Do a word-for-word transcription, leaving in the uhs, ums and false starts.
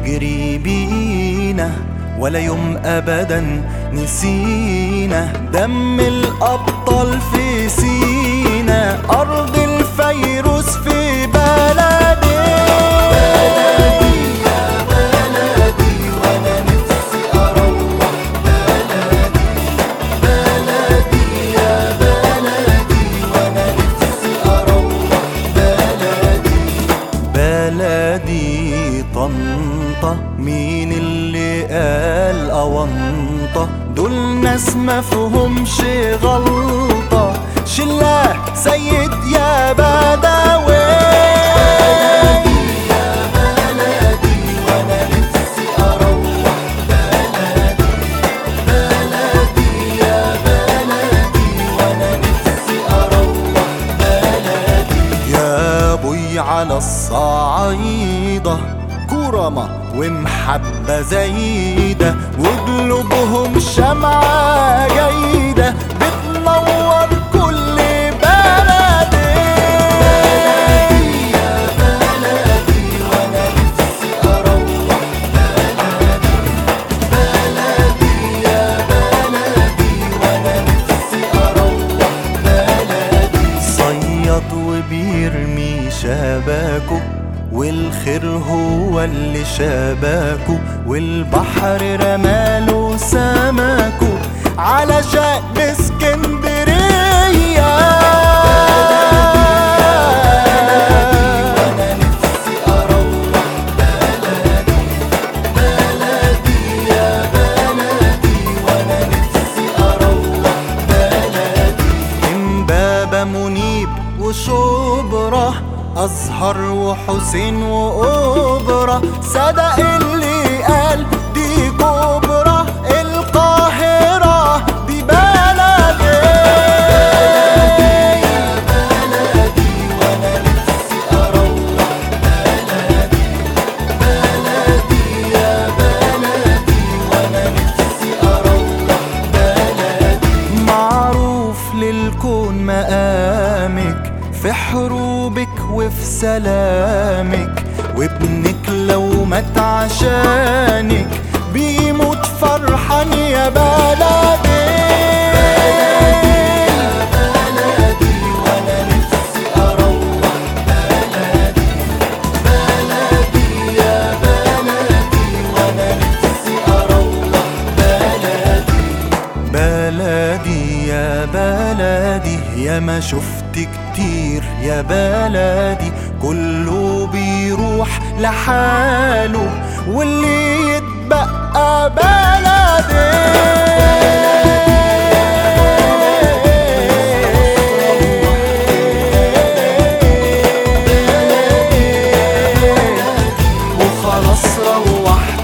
بيجري بينا ولا يوم أبدا نسينا دم الأبطال في سينا، أرض الفيروز في بلدي. بلدي يا بلدي وأنا نفسي أروح بلدي. بلدي يا بلدي وأنا نفسي أروح بلدي. بلدي طنطا، مين اللي قال أونطة؟ دول ناس مفهومش غلطة، شلاه سيد يا بدوي. بلدي يا بلدي وانا نفسي اروح بلدي. بلدي يا بلدي وانا نفسي اروح بلدي. يا بوي على الصعايدة كرمة ومحبة زايدة، وقلوبهم شمعة جيدة بتنور كل بلدي. بلدي يا بلدي وانا نفسي اروح بلدي. بلدي يا بلدي وانا نفسي اروح بلدي. صياد وبيرمي شباكه والخير هو اللي شباكه، والبحر رماله سمكه على شط اسكندرية. وانا نفسي اروح بلدي. بلدي يا بلدي وانا نفسي اروح بلدي. امبابة منيب وشبرا، أزهر وحسين وأوبرا، صدق اللي قال دي كبرى القاهرة دي بلدي. بلدي يا بلدي وأنا نفسي أروح بلدي. بلدي يا بلدي وأنا نفسي أروح بلدي. معروف للكون مقامك في حروبك وفي سلامك، وابنك لو مات عشانك بيموت فرحان يا بلدي. بلدي يا بلدي وانا نفسي اروح بلدي. بلدي يا بلدي وانا نفسي اروح بلدي. بلدي يا بلدي يا ما شفت كتير يا بلدي، كله بيروح لحاله واللي يتبقى بلدي. وخلاص روحت